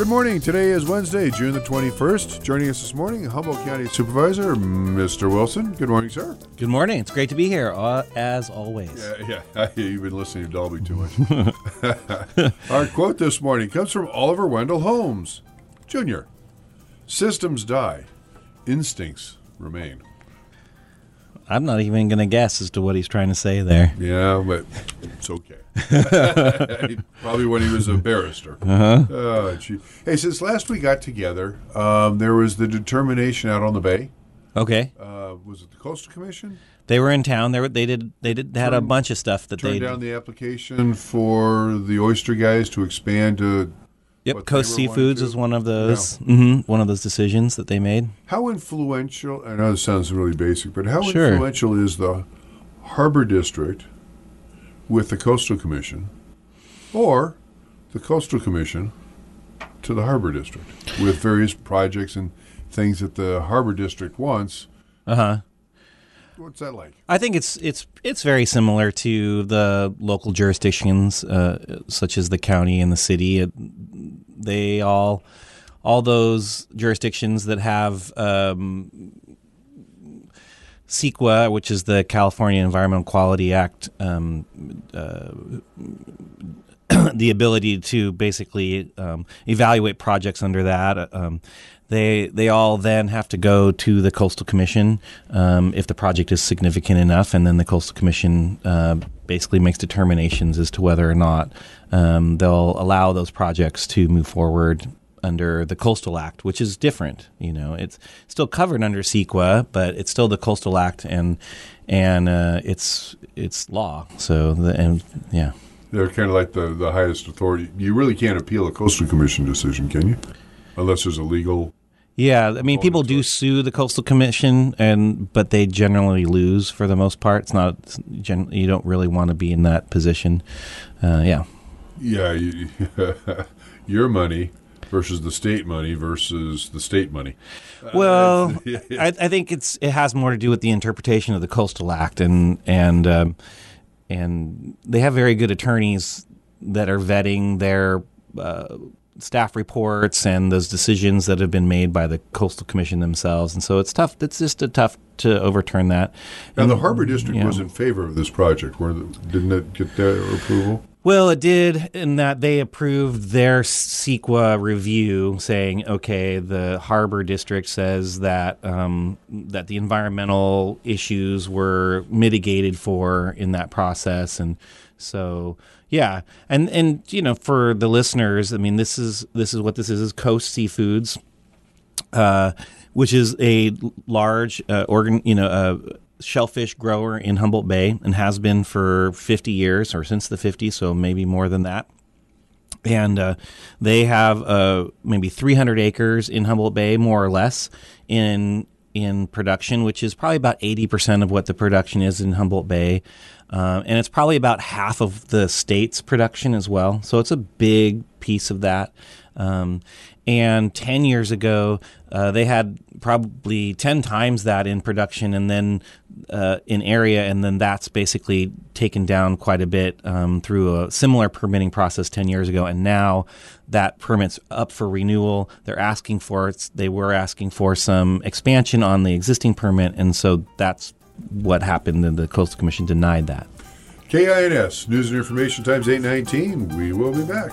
Good morning. Today is Wednesday, June the 21st. Joining us this morning, Humboldt County Supervisor, Mr. Wilson. Good morning, sir. Good morning. It's great to be here, as always. Yeah. You've been listening to Dolby too much. Our quote this morning comes from Oliver Wendell Holmes, Jr. Systems die. Instincts remain. I'm not even going to guess as to what he's trying to say there. Yeah, but it's okay. Probably when he was a barrister. Hey, since last we got together, there was the determination out on the bay. Okay. Was it the Coastal Commission? They were in town. They had a bunch of stuff that turned down the application for the oyster guys to expand to. Yep, Coast Seafoods is one of those. Yeah. One of those decisions that they made. How influential? I know this sounds really basic, but how influential is the Harbor District with the Coastal Commission, or the Coastal Commission to the Harbor District with various projects and things that the Harbor District wants? What's that like? I think it's very similar to the local jurisdictions, such as the county and the city. They all those jurisdictions that have CEQA, which is the California Environmental Quality Act, the ability to basically evaluate projects under that. They all then have to go to the Coastal Commission if the project is significant enough, and then the Coastal Commission basically makes determinations as to whether or not they'll allow those projects to move forward under the Coastal Act, which is different. You know, it's still covered under CEQA, but it's still the Coastal Act, and it's law. So they're kind of like the highest authority. You really can't appeal a Coastal Commission decision, can you? Unless there's a legal. Yeah, I mean, people do sue the Coastal Commission, but they generally lose for the most part. It's not you don't really want to be in that position. Yeah, your money versus the state money versus the state money. Well, I think it has more to do with the interpretation of the Coastal Act, and they have very good attorneys that are vetting their staff reports and those decisions that have been made by the Coastal Commission themselves, and so it's tough. It's just tough to overturn that. Now, the Harbor District was in favor of this project. Didn't it get their approval? Well, it did, in that they approved their CEQA review, saying, okay, the Harbor District says that that the environmental issues were mitigated for in that process, and so. Yeah, and you know, for the listeners, I mean, this is what this is Coast Seafoods, which is a large shellfish grower in Humboldt Bay, and has been for 50 years, or since the 50s, so maybe more than that. And they have maybe 300 acres in Humboldt Bay, more or less, in production, which is probably about 80% of what the production is in Humboldt Bay. And it's probably about half of the state's production as well. So it's a big piece of that. And 10 years ago, they had probably 10 times that in production, and then in area, and then that's basically taken down quite a bit through a similar permitting process 10 years ago. And now that permit's up for renewal. They were asking for some expansion on the existing permit, and so that's what happened, and the Coastal Commission denied that. KINS, News and Information Times 819. We will be back.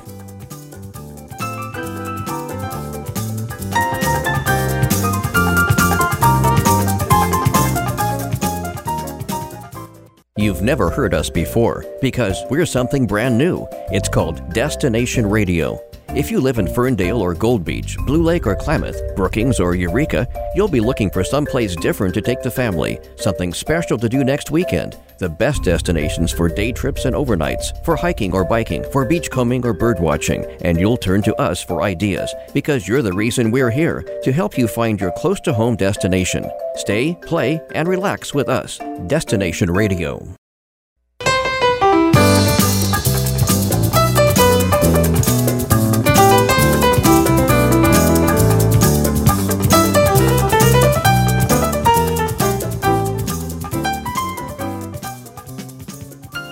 You've never heard us before because we're something brand new. It's called Destination Radio. If you live in Ferndale or Gold Beach, Blue Lake or Klamath, Brookings or Eureka, you'll be looking for someplace different to take the family, something special to do next weekend. The best destinations for day trips and overnights, for hiking or biking, for beachcombing or birdwatching, and you'll turn to us for ideas because you're the reason we're here, to help you find your close-to-home destination. Stay, play, and relax with us. Destination Radio.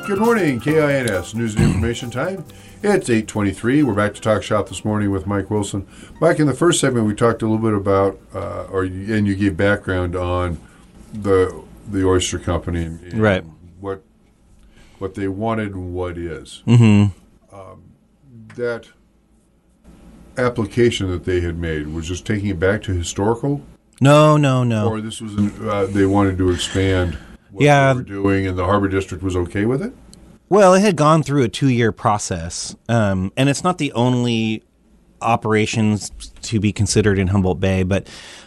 Good morning, KINS News and Information Time. It's 8:23. We're back to Talk Shop this morning with Mike Wilson. Mike, in the first segment, we talked a little bit about, and you gave background on the oyster company and right. what they wanted and what is. Mm-hmm. That application that they had made was just taking it back to historical? No. Or this was they wanted to expand what they were doing, and the Harbor District was okay with it? Well, it had gone through a 2-year process, and it's not the only operations to be considered in Humboldt Bay, but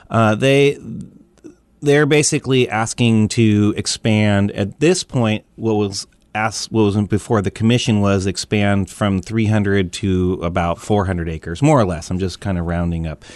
they're basically asking to expand. At this point, what was before the commission was expand from 300 to about 400 acres, more or less. I'm just kind of rounding up.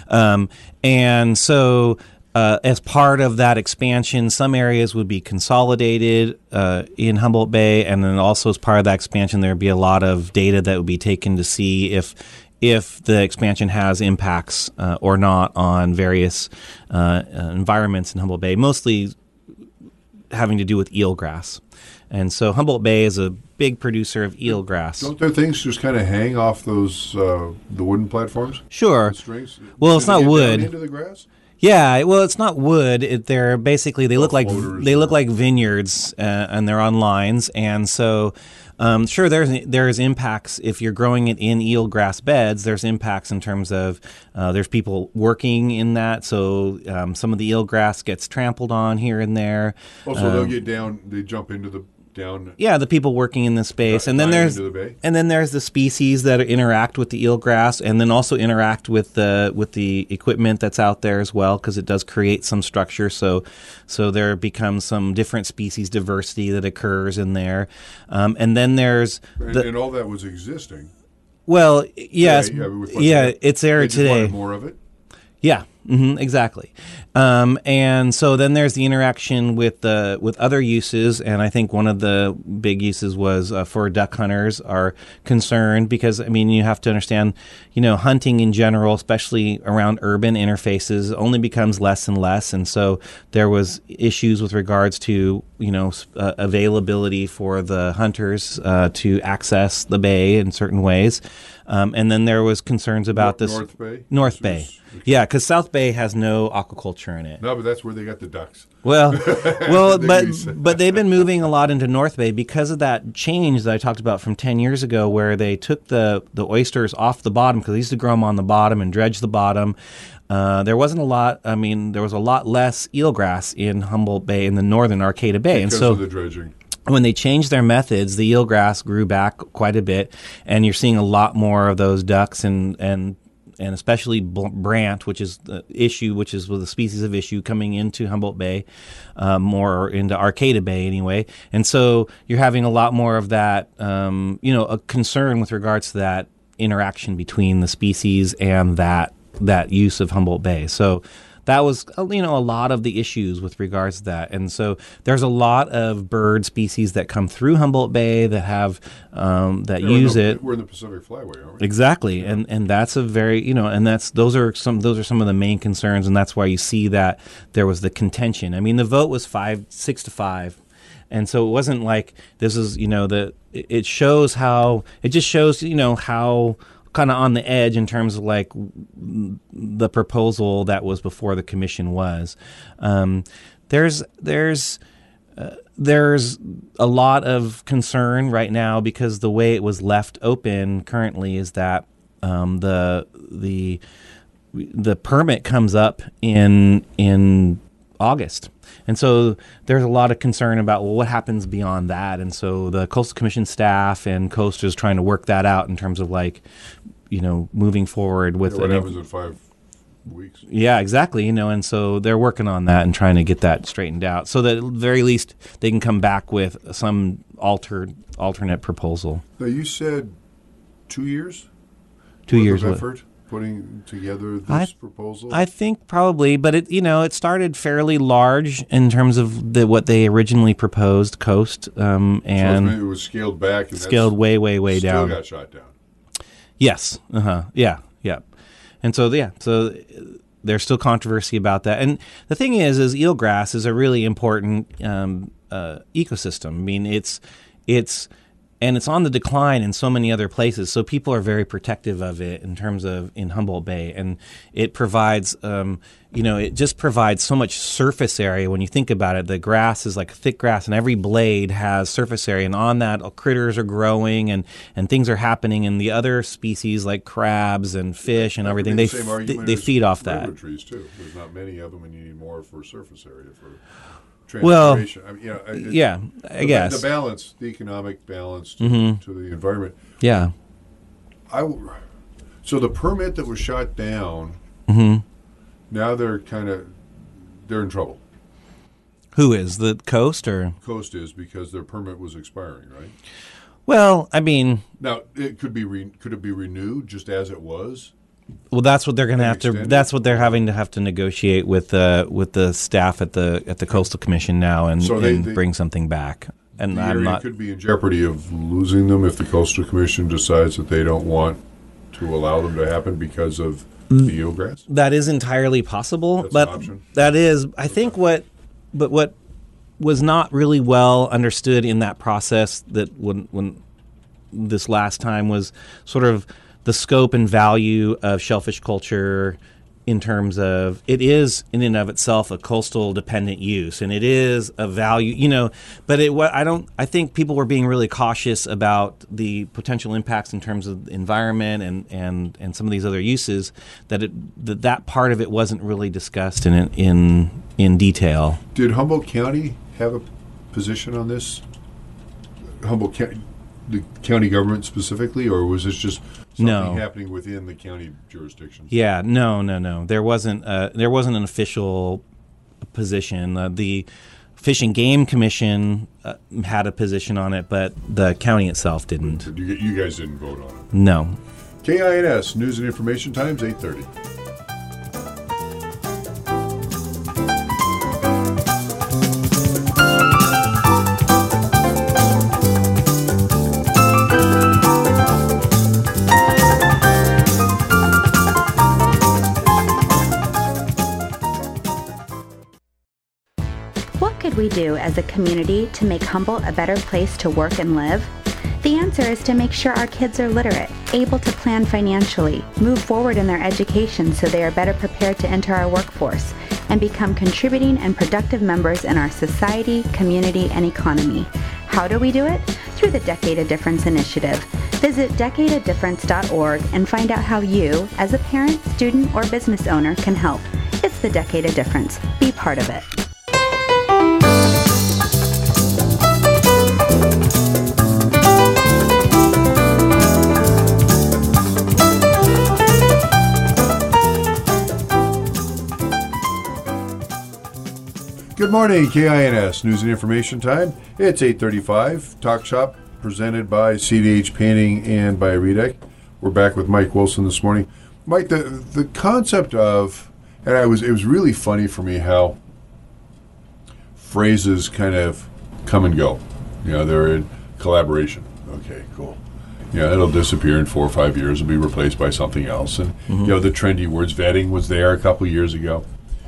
And so as part of that expansion, some areas would be consolidated in Humboldt Bay, and then also as part of that expansion, there would be a lot of data that would be taken to see if the expansion has impacts or not on various environments in Humboldt Bay, mostly having to do with eelgrass. And so Humboldt Bay is a big producer of eelgrass. Don't their things just kind of hang off those the wooden platforms? Sure. The strings? Well, it's not wood. Into the grass? Yeah, well, it's not wood. They're basically they look like vineyards, and they're on lines. And so, sure, there's impacts if you're growing it in eelgrass beds. There's impacts in terms of there's people working in that, so some of the eelgrass gets trampled on here and there. Also, they'll get down. They jump into the down. Yeah, the people working in the space, and then there's the species that interact with the eelgrass, and then also interact with the equipment that's out there as well, because it does create some structure. So there becomes some different species diversity that occurs in there, and then there's and all that was existing. Well, yes, it's there today. Wanted more of it. Yeah. Mm-hmm, exactly. And so then there's the interaction with other uses, and I think one of the big uses was for duck hunters are concerned because, I mean, you have to understand, hunting in general, especially around urban interfaces, only becomes less and less, and so there was issues with regards to, availability for the hunters to access the bay in certain ways. And then there was concerns about North Bay. Yeah, because South Bay has no aquaculture in it. No, but that's where they got the ducks. Well, but they've been moving a lot into North Bay because of that change that I talked about from 10 years ago, where they took the oysters off the bottom because they used to grow them on the bottom and dredge the bottom. There wasn't a lot. I mean, there was a lot less eelgrass in Humboldt Bay in the northern Arcata Bay, because of the dredging. When they changed their methods, the eelgrass grew back quite a bit, and you're seeing a lot more of those ducks and especially brant, which is the issue, which is the species of issue coming into Humboldt Bay, more into Arcata Bay anyway. And so you're having a lot more of that, a concern with regards to that interaction between the species and that use of Humboldt Bay. So that was, a lot of the issues with regards to that. And so there's a lot of bird species that come through Humboldt Bay that have, use it. We're in the Pacific Flyway, aren't we? Exactly. Yeah. And that's a very, and those are some of the main concerns. And that's why you see that there was the contention. I mean, the vote was 6-5. And so it wasn't like this is, it shows how, how kind of on the edge in terms of like the proposal that was before the commission was. There's a lot of concern right now because the way it was left open currently is that the permit comes up in August. And so there's a lot of concern about, well, what happens beyond that? And so the Coastal Commission staff and Coast is trying to work that out in terms of like, moving forward with what happens in 5 weeks. Yeah, exactly. And so they're working on that and trying to get that straightened out so that at the very least they can come back with some alternate proposal. Now, you said 2 years? 2 years of effort putting together this proposal? I think probably, but it started fairly large in terms of what they originally proposed, Coast, and so it was scaled back and scaled way down. Still got shot down. Yes. Yeah. And so there's still controversy about that. And the thing is eelgrass is a really important ecosystem. I mean, it's on the decline in so many other places. So people are very protective of it in terms of in Humboldt Bay, and it provides, it just provides so much surface area. When you think about it, the grass is like thick grass, and every blade has surface area, and on that, critters are growing, and things are happening. And the other species like crabs and fish and everything, they feed off that. Trees too. There's not many of them, and you need more for surface area for. Well, I guess the balance, the economic balance to the environment. Yeah. So the permit that was shot down, now they're in trouble. Who is the Coast or Coast is because their permit was expiring, right? Well, I mean, now it could it be renewed just as it was? Well, that's what they're going to have to. That's what they're having to have to negotiate with the staff at the Coastal Commission now, and, so they bring something back. And the area could be in jeopardy of losing them if the Coastal Commission decides that they don't want to allow them to happen because of the eelgrass. That is entirely possible. That's but an option. That is, I think, what was not really well understood in that process that when this last time was sort of the scope and value of shellfish culture in terms of it is in and of itself a coastal dependent use, and it is a value, but I think people were being really cautious about the potential impacts in terms of the environment and some of these other uses, that part of it wasn't really discussed in detail. Did Humboldt County have a position on this? Humboldt County, the county government specifically, or was this just something happening within the county jurisdictions? Yeah, no. There wasn't an official position. The Fish and Game Commission had a position on it, but the county itself didn't. You guys didn't vote on it? No. KINS News and Information Times, 8:30. We do as a community to make Humboldt a better place to work and live? The answer is to make sure our kids are literate, able to plan financially, move forward in their education so they are better prepared to enter our workforce, and become contributing and productive members in our society, community, and economy. How do we do it? Through the Decade of Difference initiative. Visit decadeofdifference.org and find out how you, as a parent, student, or business owner, can help. It's the Decade of Difference. Be part of it. Good morning, KINS News and Information Time. It's 8:35. Talk Shop presented by CDH Painting and by Redec. We're back with Mike Wilson this morning. Mike, the concept of, and it was really funny for me how phrases kind of come and go. They're in collaboration. Okay, cool. It'll disappear in 4 or 5 years. It'll be replaced by something else. And, the trendy words, vetting was there a couple years ago.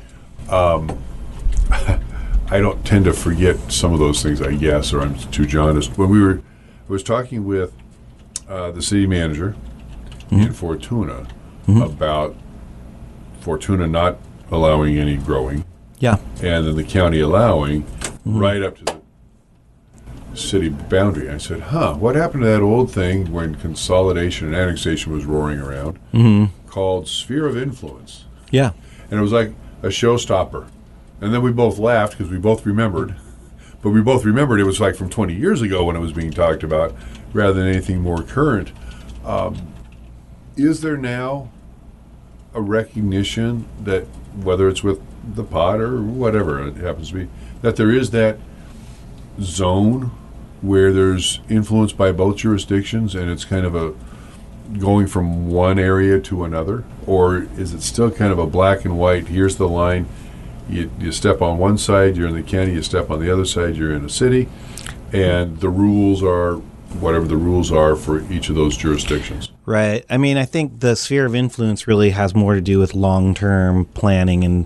I don't tend to forget some of those things, I guess, or I'm too jaundiced. When I was talking with the city manager in Fortuna about Fortuna not allowing any growing. Yeah. And then the county allowing right up to the city boundary. I said, what happened to that old thing when consolidation and annexation was roaring around called sphere of influence? Yeah. And it was like a showstopper. And then we both laughed because we both remembered. But we both remembered it was like from 20 years ago when it was being talked about rather than anything more current. Is there now a recognition that, whether it's with the pod or whatever it happens to be, that there is that zone where there's influence by both jurisdictions and it's kind of a going from one area to another? Or is it still kind of a black and white, here's the line, you step on one side, you're in the county, you step on the other side, you're in a city, and the rules are whatever the rules are for each of those jurisdictions? Right. I mean, I think the sphere of influence really has more to do with long-term planning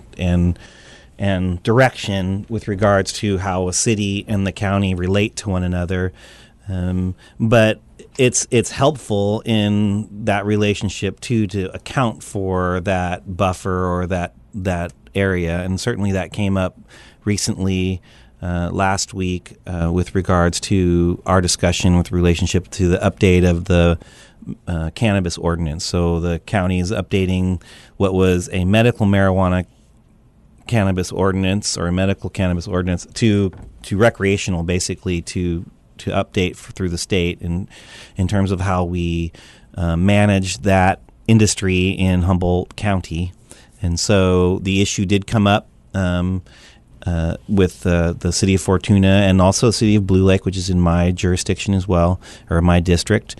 and direction with regards to how a city and the county relate to one another. But it's helpful in that relationship too, to account for that buffer or that area, and certainly that came up recently last week with regards to our discussion with relationship to the update of the cannabis ordinance. So the county is updating what was a medical marijuana cannabis ordinance or a medical cannabis ordinance to recreational, basically to update through the state in terms of how we manage that industry in Humboldt County. And so the issue did come up with the city of Fortuna and also the city of Blue Lake, which is in my jurisdiction as well, or my district.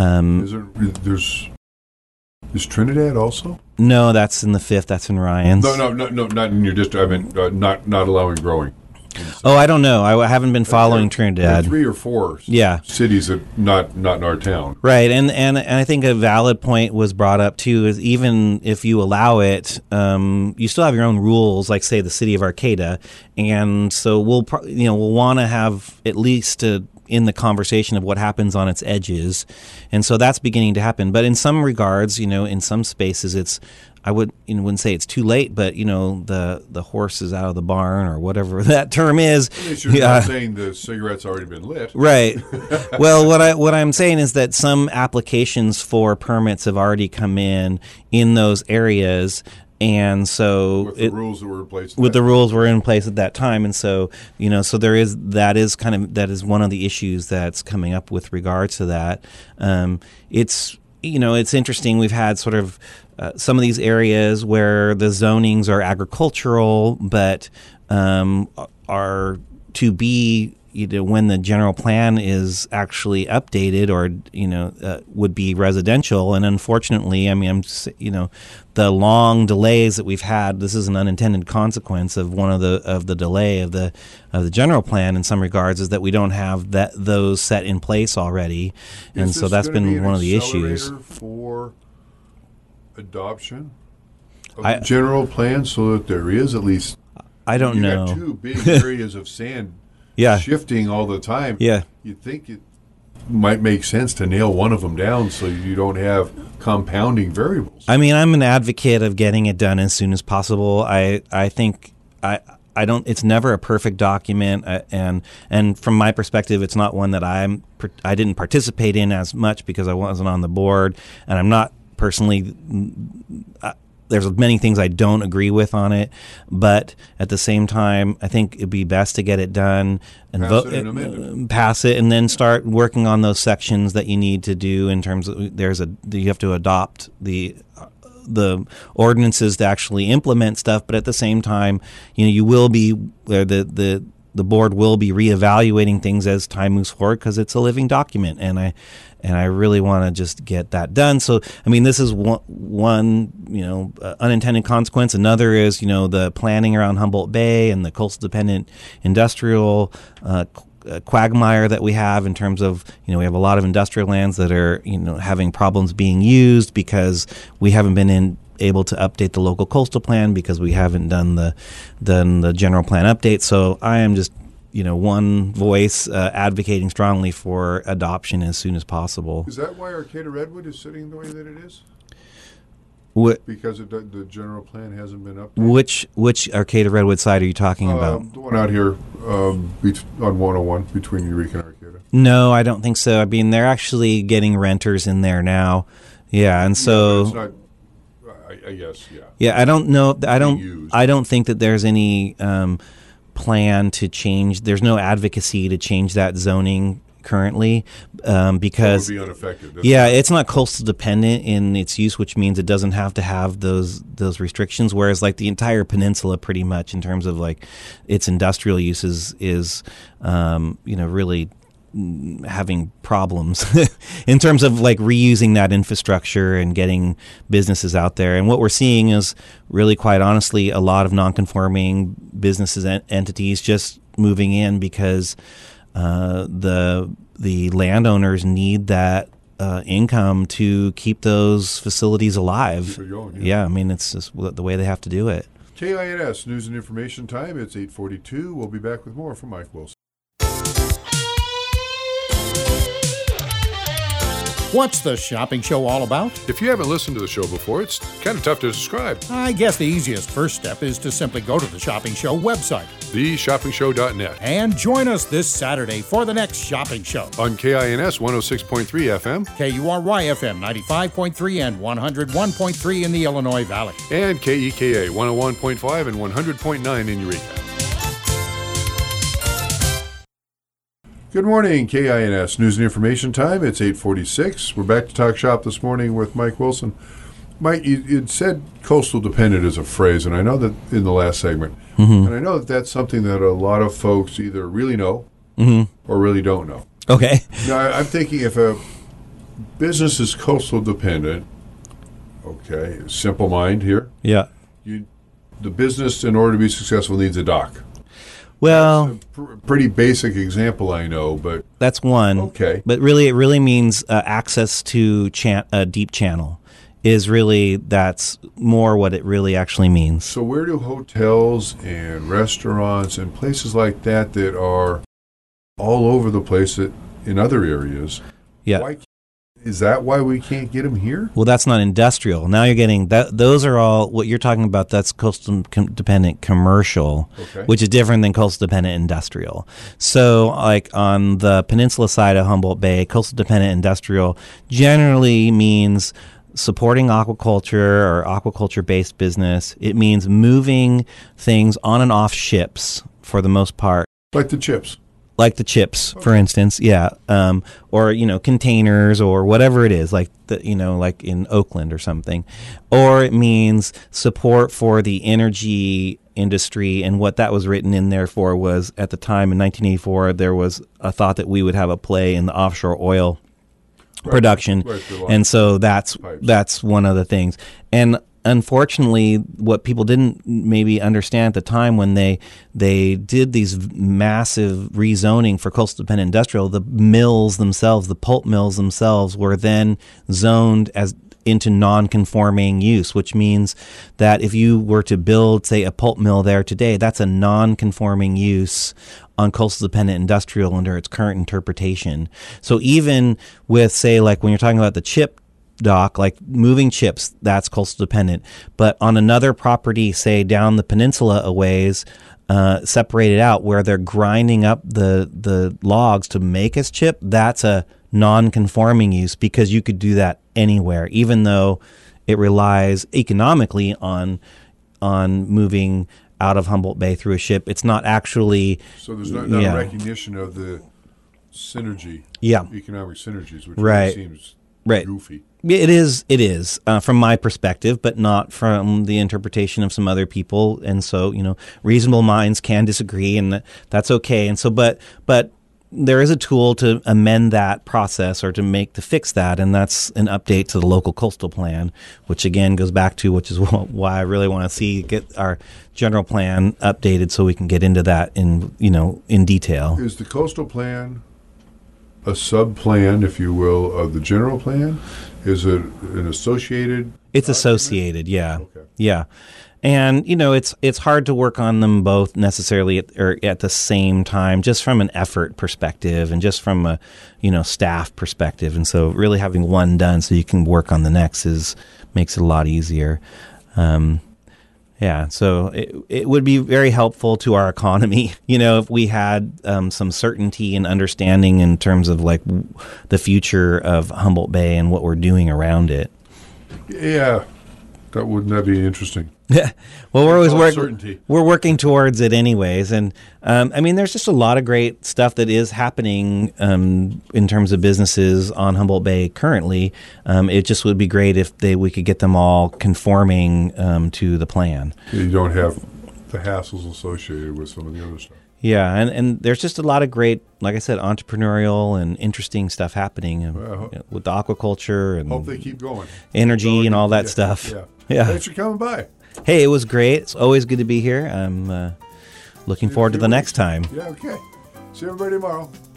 Is Trinidad also? No, that's in the 5th. That's in Ryan's. No, not in your district. I mean, not allowing growing. Oh, I don't know. I haven't been following Trinidad. There are 3 or 4 cities that not in our town. Right, and I think a valid point was brought up too. Is even if you allow it, you still have your own rules, like say the city of Arcata, and so we'll want to have at least in the conversation of what happens on its edges, and so that's beginning to happen. But in some regards, in some spaces, I wouldn't say it's too late, but the horse is out of the barn or whatever that term is. You're not saying the cigarette's already been lit, right? Well, what I'm saying is that some applications for permits have already come in those areas. And so with the rules that were in place. The rules were in place at that time, and so so that is one of the issues that's coming up with regards to that. It's interesting. We've had sort of some of these areas where the zonings are agricultural, but are to be when the general plan is actually updated, or would be residential. And unfortunately, the long delays that we've had, this is an unintended consequence of one of the delay of the general plan in some regards, is that we don't have those set in place already, and so that's been one of the issues for adoption of the general plan, so that there is at least. I don't know. Got 2 big areas of sand. Shifting all the time. Yeah. You'd think it might make sense to nail one of them down so you don't have compounding variables. I mean, I'm an advocate of getting it done as soon as possible. I think I don't. It's never a perfect document, and from my perspective, it's not one that I didn't participate in as much because I wasn't on the board, and I'm not personally. There's many things I don't agree with on it, but at the same time, I think it'd be best to get it done and pass it, and then start working on those sections that you need to do in terms of you have to adopt the ordinances to actually implement stuff, but at the same time, you will be the board will be reevaluating things as time moves forward, because it's a living document, and I really want to just get that done. So, I mean, this is one unintended consequence. Another is, the planning around Humboldt Bay and the coastal dependent industrial quagmire that we have in terms of, we have a lot of industrial lands that are, having problems being used because we haven't been able to update the local coastal plan because we haven't done the general plan update. So I am just one voice advocating strongly for adoption as soon as possible. Is that why Arcata Redwood is sitting the way that it is? Because the general plan hasn't been updated? Which Arcata Redwood side are you talking about? The one out here on 101 between Eureka and Arcata. No, I don't think so. I mean, they're actually getting renters in there now. Yeah, and so... it's not, I guess, yeah. Yeah, I don't know. I don't think that there's any plan to change. There's no advocacy to change that zoning currently because it would be unaffected. It's not coastal dependent in its use, which means it doesn't have to have those restrictions. Whereas, like the entire peninsula, pretty much in terms of like its industrial uses is really having problems in terms of like reusing that infrastructure and getting businesses out there. And what we're seeing is really, quite honestly, a lot of non-conforming businesses and entities just moving in because the landowners need that income to keep those facilities alive. Keep it going, yeah, I mean, it's just the way they have to do it. KINS News and Information Time. It's 8:42. We'll be back with more from Mike Wilson. What's the shopping show all about? If you haven't listened to the show before, it's kind of tough to describe. I guess the easiest first step is to simply go to the Shopping Show website. TheShoppingShow.net. And join us this Saturday for the next shopping show. On KINS 106.3 FM. KURY FM 95.3 and 101.3 in the Illinois Valley. And KEKA 101.5 and 100.9 in Eureka. Good morning, KINS News and Information Time. It's 8:46. We're back to Talk Shop this morning with Mike Wilson. Mike, you said coastal dependent is a phrase, and I know that in the last segment. Mm-hmm. And I know that that's something that a lot of folks either really know or really don't know. Okay. Now, I'm thinking if a business is coastal dependent, okay, simple mind here. Yeah. The business, in order to be successful, needs a dock. Well, that's a pretty basic example, I know, but that's one. Okay, but really, it really means access to a deep channel. That's more what it really actually means. So, where do hotels and restaurants and places like that are all over the place in other areas? Yeah. Is that why we can't get them here? Well, that's not industrial. Now you're getting that. Those are all what you're talking about. That's coastal dependent commercial, which is different than coastal dependent industrial. So, like on the peninsula side of Humboldt Bay, coastal dependent industrial generally means supporting aquaculture or aquaculture-based business. It means moving things on and off ships for the most part. Like the chips. For instance, yeah, or containers or whatever it is, like in Oakland or something, or it means support for the energy industry. And what that was written in there for was, at the time in 1984, there was a thought that we would have a play in the offshore oil production, and so that's one of the things. And unfortunately, what people didn't maybe understand at the time when they did these massive rezoning for coastal dependent industrial, the mills themselves, the pulp mills themselves, were then zoned into non-conforming use, which means that if you were to build, say, a pulp mill there today, that's a non-conforming use on coastal dependent industrial under its current interpretation. So even with, say, like when you're talking about the chip dock, like moving chips, that's coastal dependent. But on another property, say down the peninsula a ways, separated out where they're grinding up the logs to make a chip, that's a non-conforming use, because you could do that anywhere, even though it relies economically on moving out of Humboldt Bay through a ship. It's not actually. So there's not a recognition of the synergy, economic synergies, which really seems goofy. It is from my perspective, but not from the interpretation of some other people. And so, reasonable minds can disagree, and that's okay. And so, but there is a tool to amend that process or to fix that, and that's an update to the local coastal plan, which again goes back to, which is why I really want to get our general plan updated so we can get into that in detail. Is the coastal plan a sub-plan, if you will, of the general plan? Is it an associated? It's associated, yeah. Okay. Yeah. And, it's hard to work on them both necessarily at the same time, just from an effort perspective and just from a, staff perspective. And so really having one done so you can work on the next makes it a lot easier. So it would be very helpful to our economy, if we had some certainty and understanding in terms of like the future of Humboldt Bay and what we're doing around it. Yeah, wouldn't that be interesting? Well, we're working towards it anyways. And there's just a lot of great stuff that is happening in terms of businesses on Humboldt Bay currently. It just would be great if we could get them all conforming to the plan. You don't have the hassles associated with some of the other stuff. Yeah, and there's just a lot of great, like I said, entrepreneurial and interesting stuff happening with the aquaculture and hope they keep going. Energy and all that stuff. Yeah. Thanks for coming by. Hey, it was great. It's always good to be here. I'm looking forward to the next time. Yeah, okay. See everybody tomorrow.